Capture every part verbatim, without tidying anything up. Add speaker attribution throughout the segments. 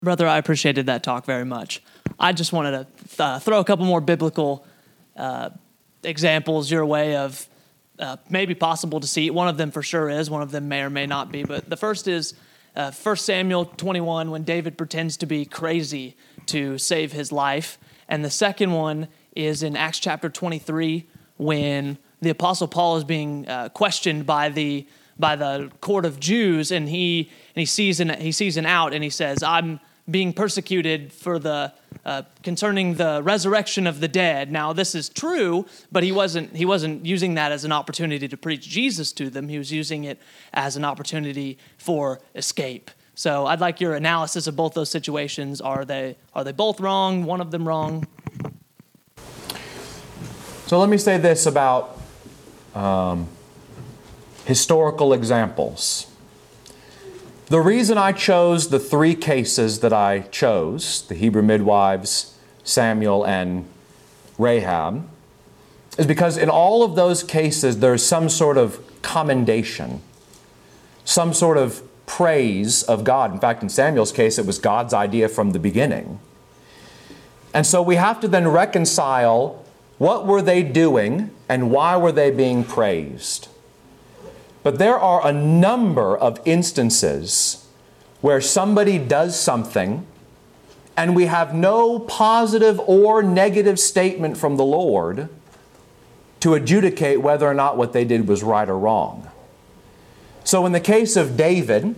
Speaker 1: Brother, I appreciated that talk very much. I just wanted to th- uh, throw a couple more biblical uh, examples your way of uh, maybe possible deceit. One of them for sure is, one of them may or may not be. But the first is uh, First Samuel twenty-one, when David pretends to be crazy to save his life. And the second one is in Acts chapter twenty-three, when the Apostle Paul is being uh, questioned by the by the court of Jews, and he and he sees an he sees an out, and he says, "I'm being persecuted for the uh, concerning the resurrection of the dead." Now, this is true, but he wasn't he wasn't using that as an opportunity to preach Jesus to them. He was using it as an opportunity for escape. So, I'd like your analysis of both those situations. Are they are they both wrong? One of them wrong?
Speaker 2: So, let me say this about um, historical examples. The reason I chose the three cases that I chose, the Hebrew midwives, Samuel, and Rahab, is because in all of those cases there's some sort of commendation, some sort of praise of God. In fact, in Samuel's case, it was God's idea from the beginning. And so we have to then reconcile what were they doing and why were they being praised. But there are a number of instances where somebody does something and we have no positive or negative statement from the Lord to adjudicate whether or not what they did was right or wrong. So in the case of David,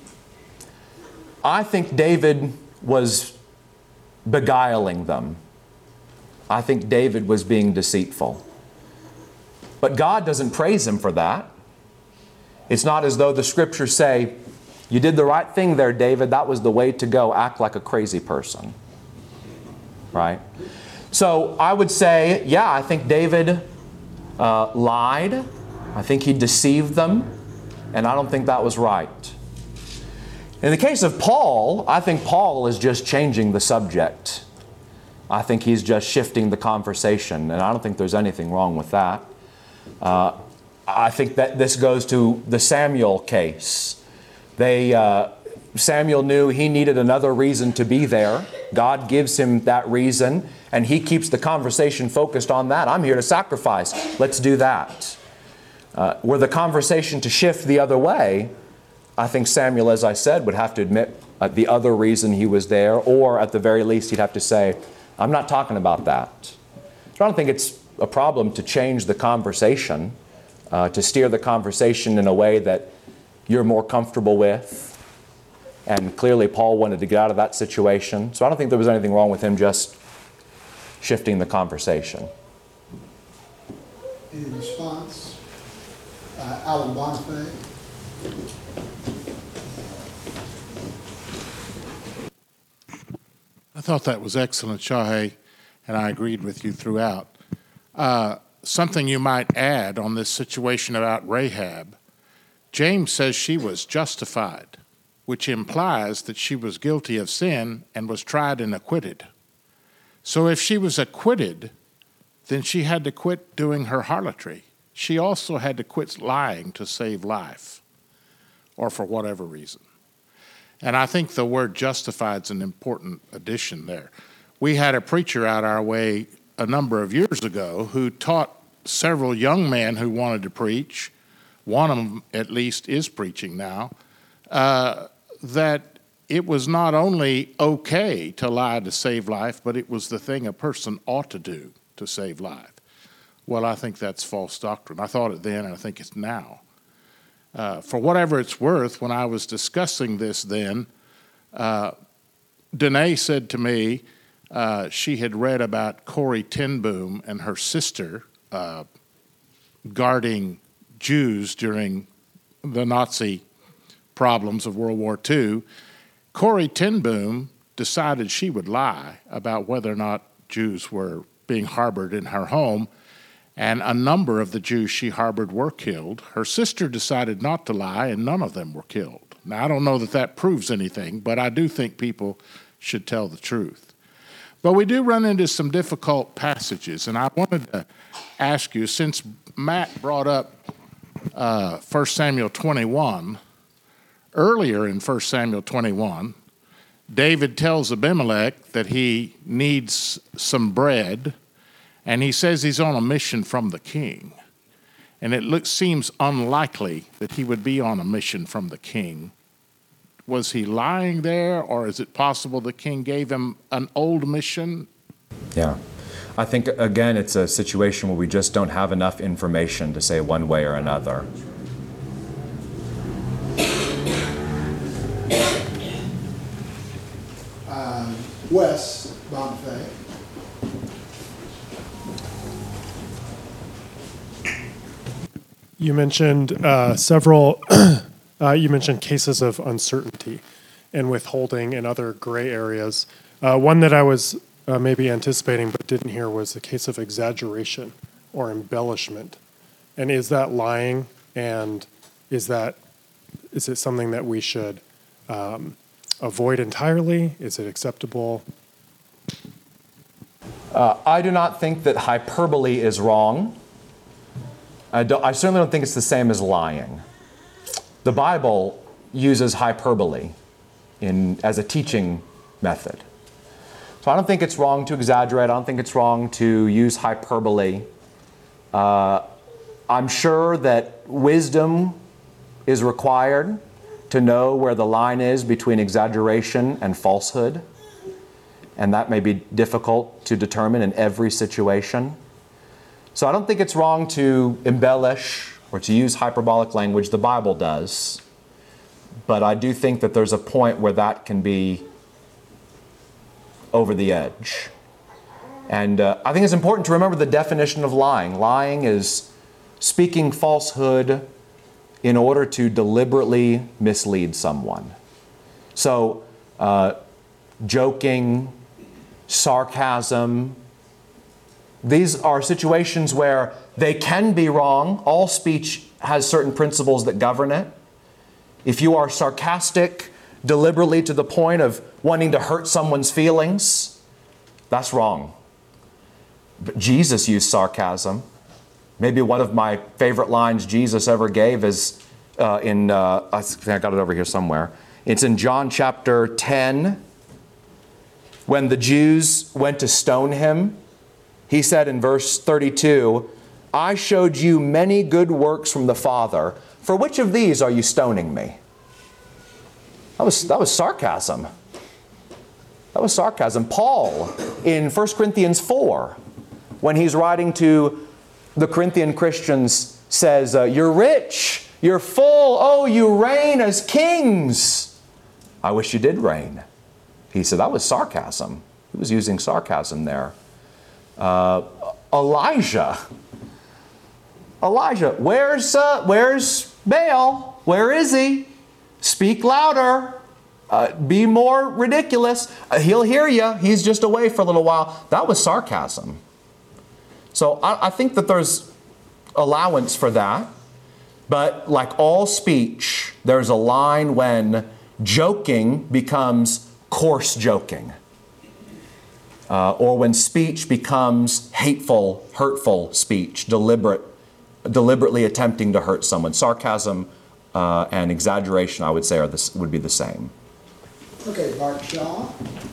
Speaker 2: I think David was beguiling them. I think David was being deceitful. But God doesn't praise him for that. It's not as though the Scriptures say, "You did the right thing there, David. That was the way to go. Act like a crazy person." Right? So I would say, yeah, I think David uh, lied. I think he deceived them. And I don't think that was right. In the case of Paul, I think Paul is just changing the subject. I think he's just shifting the conversation. And I don't think there's anything wrong with that. Uh, I think that this goes to the Samuel case. They, uh, Samuel knew he needed another reason to be there. God gives him that reason, and he keeps the conversation focused on that. I'm here to sacrifice. Let's do that. Uh, were the conversation to shift the other way, I think Samuel, as I said, would have to admit uh, the other reason he was there, or at the very least he'd have to say, "I'm not talking about that." So I don't think it's a problem to change the conversation. Uh, to steer the conversation in a way that you're more comfortable with. And clearly Paul wanted to get out of that situation. So I don't think there was anything wrong with him just shifting the conversation.
Speaker 3: Any response? Uh, Alan Bonifay.
Speaker 4: I thought that was excellent, Shahe, and I agreed with you throughout. Uh, Something you might add on this situation about Rahab. James says she was justified, which implies that she was guilty of sin and was tried and acquitted. So if she was acquitted, then she had to quit doing her harlotry. She also had to quit lying to save life, or for whatever reason. And I think the word justified is an important addition there. We had a preacher out our way a number of years ago who taught several young men who wanted to preach, one of them at least is preaching now, uh, that it was not only okay to lie to save life, but it was the thing a person ought to do to save life. Well, I think that's false doctrine. I thought it then, and I think it's now. Uh, for whatever it's worth, when I was discussing this then, uh, Danae said to me, Uh, she had read about Corrie ten Boom and her sister uh, guarding Jews during the Nazi problems of World War Two. Corrie ten Boom decided she would lie about whether or not Jews were being harbored in her home, and a number of the Jews she harbored were killed. Her sister decided not to lie, and none of them were killed. Now, I don't know that that proves anything, but I do think people should tell the truth. But we do run into some difficult passages, and I wanted to ask you, since Matt brought up uh, First Samuel twenty-one, earlier in First Samuel twenty-one, David tells Abimelech that he needs some bread, and he says he's on a mission from the king. And it looks, seems unlikely that he would be on a mission from the king. Was he lying there, or is it possible the king gave him an old mission?
Speaker 2: Yeah. I think, again, it's a situation where we just don't have enough information to say one way or another.
Speaker 3: Uh, Wes Bonifay.
Speaker 5: You mentioned uh, several, uh, you mentioned cases of uncertainty and withholding and other gray areas. Uh, one that I was uh, maybe anticipating but didn't hear was the case of exaggeration or embellishment. And is that lying? And is that, is it something that we should um, avoid entirely? Is it acceptable?
Speaker 2: Uh, I do not think that hyperbole is wrong. I, don't, I certainly don't think it's the same as lying. The Bible uses hyperbole in, as a teaching method. So I don't think it's wrong to exaggerate. I don't think it's wrong to use hyperbole. Uh, I'm sure that wisdom is required to know where the line is between exaggeration and falsehood. And that may be difficult to determine in every situation. So I don't think it's wrong to embellish or to use hyperbolic language. The Bible does. But I do think that there's a point where that can be over the edge. And uh, I think it's important to remember the definition of lying. Lying is speaking falsehood in order to deliberately mislead someone. So uh, joking, sarcasm, these are situations where they can be wrong. All speech has certain principles that govern it. If you are sarcastic deliberately to the point of wanting to hurt someone's feelings, that's wrong. But Jesus used sarcasm. Maybe one of my favorite lines Jesus ever gave is uh, in, uh, I think I got it over here somewhere. It's in John chapter ten. When the Jews went to stone him, he said in verse thirty-two, I showed you many good works from the Father. For which of these are you stoning me? That was, that was sarcasm. That was sarcasm. Paul, in First Corinthians four, when he's writing to the Corinthian Christians, says, uh, you're rich, you're full, oh, you reign as kings. I wish you did reign. He said that was sarcasm. He was using sarcasm there. Uh, Elijah. Elijah, where's, uh, where's Baal? Where is he? Speak louder. Uh, be more ridiculous. Uh, he'll hear you. He's just away for a little while. That was sarcasm. So I, I think that there's allowance for that. But like all speech, there's a line when joking becomes coarse joking. Uh, or when speech becomes hateful, hurtful speech, deliberate, deliberately attempting to hurt someone. Sarcasm uh, and exaggeration, I would say, are this, would be the same.
Speaker 3: Okay, Bart Shaw.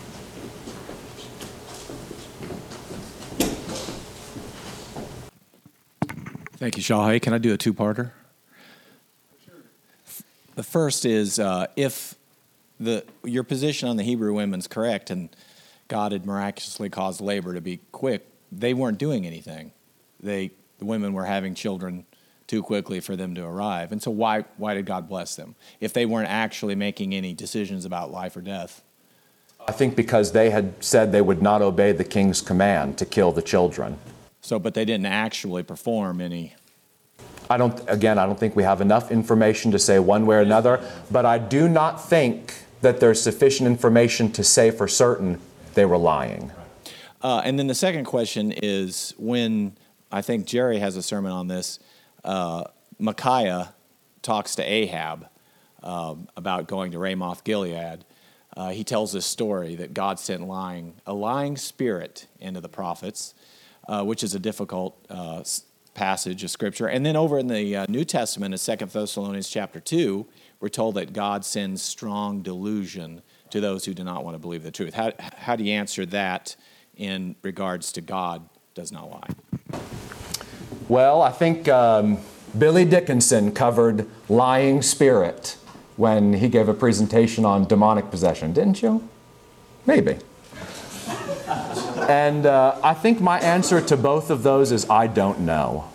Speaker 6: Thank you, Shahai. Can I do a two-parter? Sure. The first is uh, if the your position on the Hebrew women's correct and God had miraculously caused labor to be quick, they weren't doing anything. They the women were having children too quickly for them to arrive. And so why why did God bless them if they weren't actually making any decisions about life or death?
Speaker 2: I think because they had said they would not obey the king's command to kill the children.
Speaker 6: So, but they didn't actually perform any.
Speaker 2: I don't, again, I don't think we have enough information to say one way or another, but I do not think that there's sufficient information to say for certain they were lying.
Speaker 6: Uh, and then the second question is when, I think Jerry has a sermon on this, uh, Micaiah talks to Ahab um, about going to Ramoth Gilead. Uh, he tells this story that God sent lying, a lying spirit into the prophets, uh, which is a difficult uh, passage of Scripture. And then over in the uh, New Testament, in Second Thessalonians chapter two, we're told that God sends strong delusion to those who do not want to believe the truth. How, how do you answer that in regards to God does not lie?
Speaker 2: Well, I think um, Billy Dickinson covered lying spirit when he gave a presentation on demonic possession, didn't you? Maybe. And uh, I think my answer to both of those is I don't know.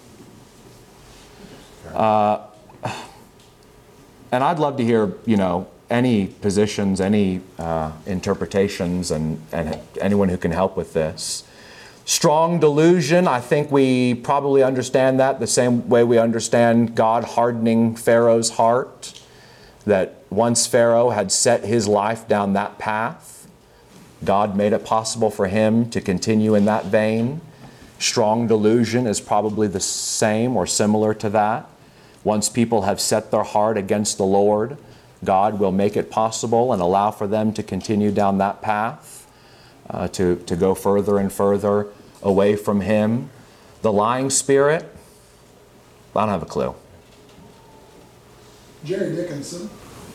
Speaker 2: Uh, and I'd love to hear, you know, any positions, any uh, interpretations, and, and anyone who can help with this. Strong delusion, I think we probably understand that the same way we understand God hardening Pharaoh's heart, that once Pharaoh had set his life down that path, God made it possible for him to continue in that vein. Strong delusion is probably the same or similar to that. Once people have set their heart against the Lord, God will make it possible and allow for them to continue down that path, uh, to, to go further and further away from Him. The lying spirit, I don't have a clue.
Speaker 3: Jerry Dickinson.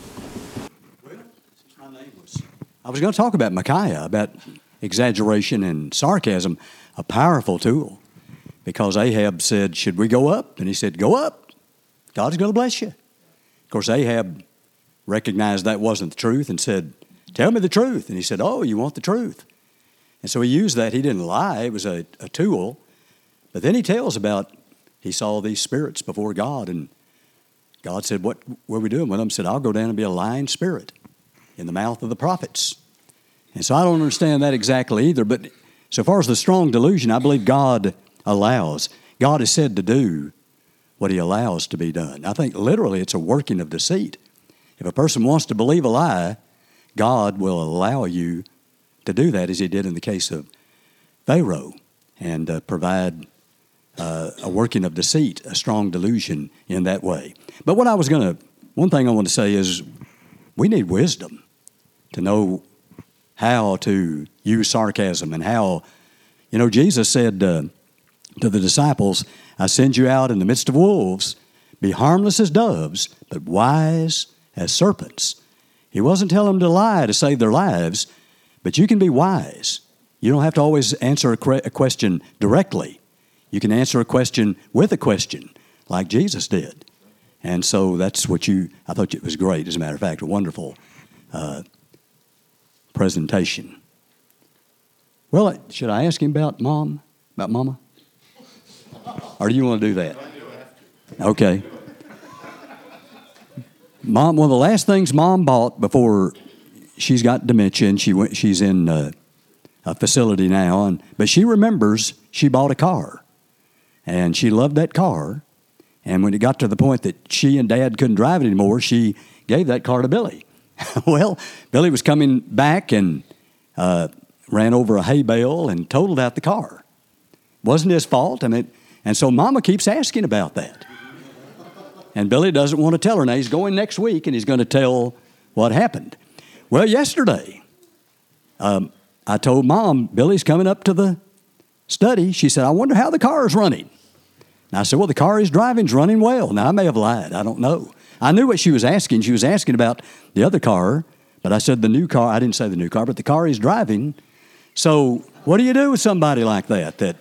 Speaker 7: I was going to talk about Micaiah, about exaggeration and sarcasm, a powerful tool. Because Ahab said, should we go up? And he said, go up. God's going to bless you. Of course, Ahab recognized that wasn't the truth and said, tell me the truth. And he said, oh, you want the truth. And so he used that. He didn't lie. It was a, a tool. But then he tells about he saw these spirits before God. And God said, what were we doing with them? He said, I'll go down and be a lying spirit in the mouth of the prophets. And so I don't understand that exactly either. But so far as the strong delusion, I believe God allows. God is said to do what He allows to be done. I think literally it's a working of deceit. If a person wants to believe a lie, God will allow you to do that, as He did in the case of Pharaoh, and uh, provide uh, a working of deceit, a strong delusion in that way. But what I was going to, one thing I want to say is we need wisdom to know how to use sarcasm and how, you know, Jesus said uh, to the disciples, I send you out in the midst of wolves, be harmless as doves, but wise as serpents. He wasn't telling them to lie to save their lives, but you can be wise. You don't have to always answer a, que- a question directly. You can answer a question with a question, like Jesus did. And so that's what you, I thought it was great, as a matter of fact, a wonderful uh, presentation. Well, should I ask him about Mom, about Mama? Or do you want to do that? Okay. Mom, one of the last things Mom bought before she's got dementia, and she went, she's in uh, a facility now, and but she remembers she bought a car, and she loved that car. And when it got to the point that she and Dad couldn't drive it anymore, she gave that car to Billy. Well, Billy was coming back and uh, ran over a hay bale and totaled out the car. Wasn't his fault. I mean, and so Mama keeps asking about that. And Billy doesn't want to tell her. Now, he's going next week, and he's going to tell what happened. Well, yesterday, um, I told Mom, Billy's coming up to the study. She said, I wonder how the car is running. And I said, well, the car he's driving's running well. Now, I may have lied. I don't know. I knew what she was asking. She was asking about the other car, but I said the new car. I didn't say the new car, but the car he's driving. So what do you do with somebody like that? That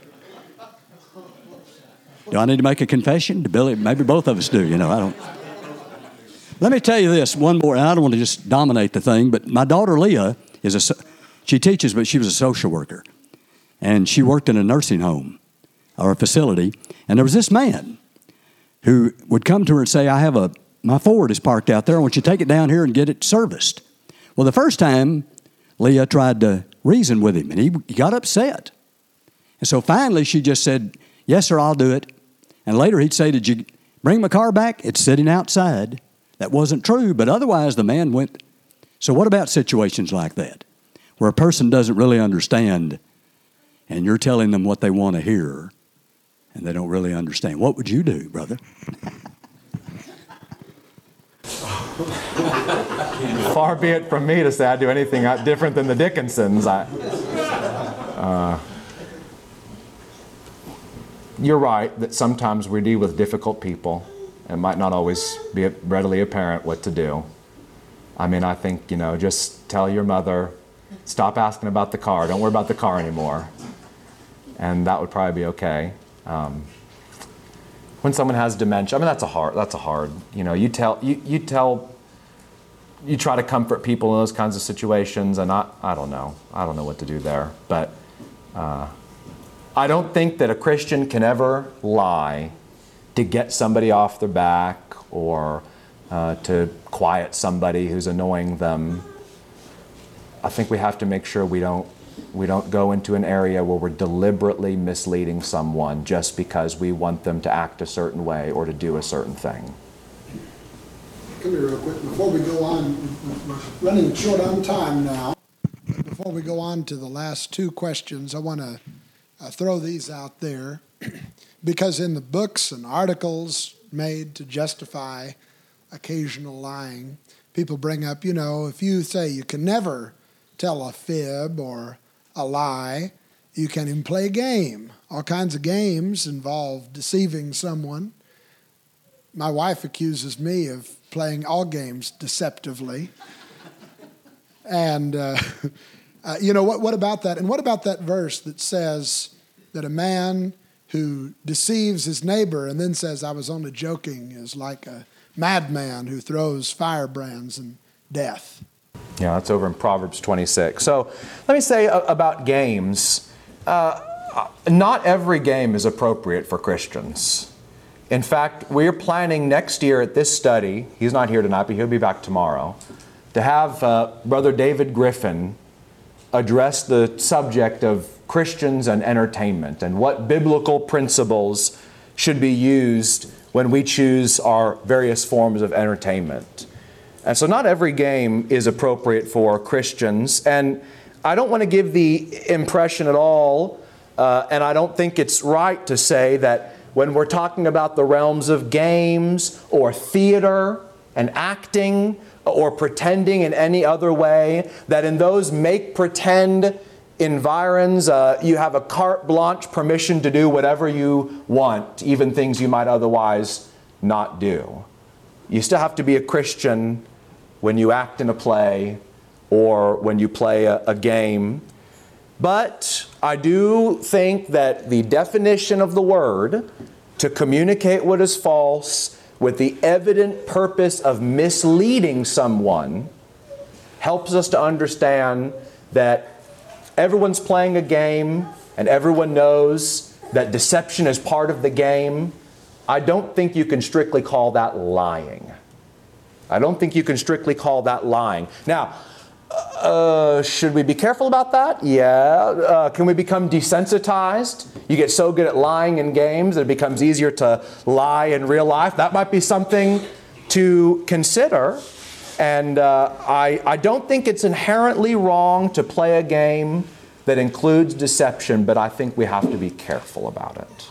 Speaker 7: do I need to make a confession to Billy? Maybe both of us do, you know. I don't. Let me tell you this, one more, and I don't want to just dominate the thing, but my daughter Leah is a, she teaches, but she was a social worker. And she worked in a nursing home or a facility. And there was this man who would come to her and say, I have a, my Ford is parked out there. I want you to take it down here and get it serviced. Well, the first time, Leah tried to reason with him, and he, he got upset. And so finally, she just said, yes, sir, I'll do it. And later he'd say, did you bring my car back? It's sitting outside. That wasn't true, but otherwise the man went. So what about situations like that, where a person doesn't really understand, and you're telling them what they want to hear, and they don't really understand? What would you do, brother?
Speaker 2: Far be it from me to say I'd do anything different than the Dickinsons. I, uh, you're right that sometimes we deal with difficult people. It might not always be readily apparent what to do. I mean, I think, you know, just tell your mother, stop asking about the car. Don't worry about the car anymore. And that would probably be okay. Um, when someone has dementia, I mean, that's a hard, that's a hard, you know, you tell, you, you tell, you try to comfort people in those kinds of situations, and I, I don't know. I don't know what to do there. But uh, I don't think that a Christian can ever lie to get somebody off their back or uh, to quiet somebody who's annoying them. I think we have to make sure we don't we don't go into an area where we're deliberately misleading someone just because we want them to act a certain way or to do a certain thing.
Speaker 3: Come here real quick. Before we go on, we're running short on time now. Before we go on to the last two questions, I want to uh, throw these out there because in the books and articles made to justify occasional lying, people bring up, you know, if you say you can never tell a fib or a lie, you can't even play a game. All kinds of games involve deceiving someone. My wife accuses me of playing all games deceptively. And, uh, uh, you know, what, what about that? And what about that verse that says that a man who deceives his neighbor and then says, I was only joking, is like a madman who throws firebrands and death?
Speaker 2: Yeah, that's over in Proverbs twenty-six. So let me say uh, about games. Uh, not every game is appropriate for Christians. In fact, we're planning next year at this study, he's not here tonight, but he'll be back tomorrow, to have uh, Brother David Griffin address the subject of Christians and entertainment and what biblical principles should be used when we choose our various forms of entertainment. And so not every game is appropriate for Christians. And I don't want to give the impression at all, uh, and I don't think it's right to say that when we're talking about the realms of games or theater and acting or pretending in any other way, that in those make-pretend environs, uh, you have a carte blanche permission to do whatever you want, even things you might otherwise not do. You still have to be a Christian when you act in a play or when you play a, a game. But I do think that the definition of the word to communicate what is false with the evident purpose of misleading someone helps us to understand that everyone's playing a game and everyone knows that deception is part of the game. I don't think you can strictly call that lying. I don't think you can strictly call that lying. Now, uh, should we be careful about that? Yeah. Uh, can we become desensitized? You get so good at lying in games that it becomes easier to lie in real life. That might be something to consider. And uh, I, I don't think it's inherently wrong to play a game that includes deception, but I think we have to be careful about it.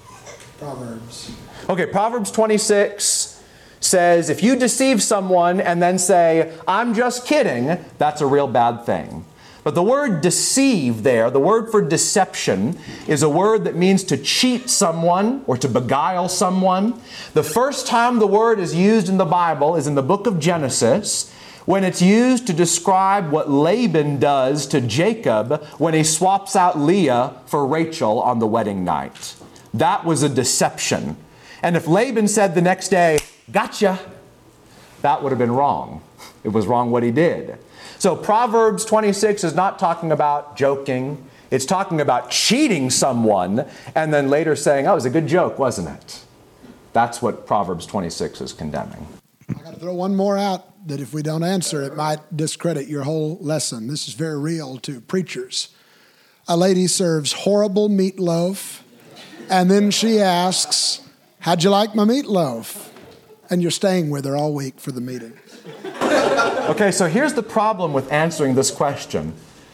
Speaker 3: Proverbs.
Speaker 2: Okay, Proverbs twenty-six says, if you deceive someone and then say, I'm just kidding, that's a real bad thing. But the word deceive there, the word for deception, is a word that means to cheat someone or to beguile someone. The first time the word is used in the Bible is in the book of Genesis, when it's used to describe what Laban does to Jacob when he swaps out Leah for Rachel on the wedding night. That was a deception. And if Laban said the next day, gotcha, that would have been wrong. It was wrong what he did. So Proverbs twenty-six is not talking about joking. It's talking about cheating someone and then later saying, oh, it was a good joke, wasn't it? That's what Proverbs twenty-six is condemning.
Speaker 3: I got to throw one more out that if we don't answer, it might discredit your whole lesson. This is very real to preachers. A lady serves horrible meatloaf, and then she asks, how'd you like my meatloaf? And you're staying with her all week for the meeting.
Speaker 2: Okay, so here's the problem with answering this question.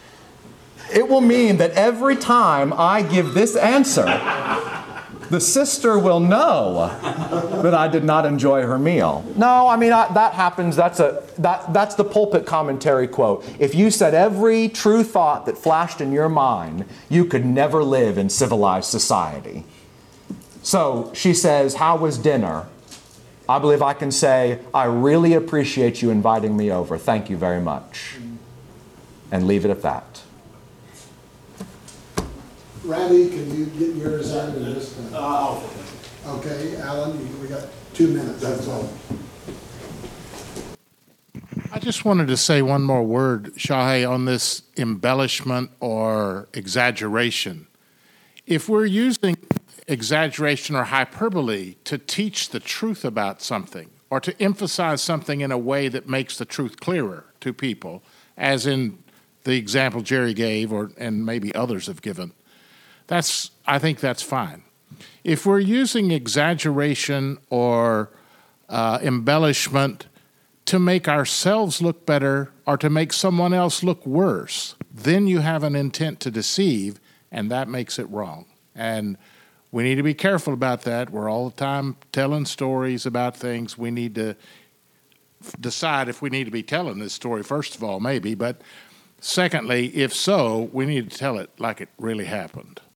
Speaker 2: It will mean that every time I give this answer, the sister will know that I did not enjoy her meal. No, I mean, I, that happens. That's, a, that, that's the pulpit commentary quote. If you said every true thought that flashed in your mind, you could never live in civilized society. So she says, how was dinner? I believe I can say, I really appreciate you inviting me over. Thank you very much. And leave it at that.
Speaker 3: Randy, can you get yours out in just a... Uh, okay, Alan, you- we got two minutes, that's all.
Speaker 4: I just wanted to say one more word, Shahe, on this embellishment or exaggeration. If we're using exaggeration or hyperbole to teach the truth about something or to emphasize something in a way that makes the truth clearer to people, as in the example Jerry gave or and maybe others have given, that's I think that's fine. If we're using exaggeration or uh, embellishment to make ourselves look better or to make someone else look worse, then you have an intent to deceive, and that makes it wrong. And we need to be careful about that. We're all the time telling stories about things. We need to f- decide if we need to be telling this story, first of all, maybe. But secondly, if so, we need to tell it like it really happened.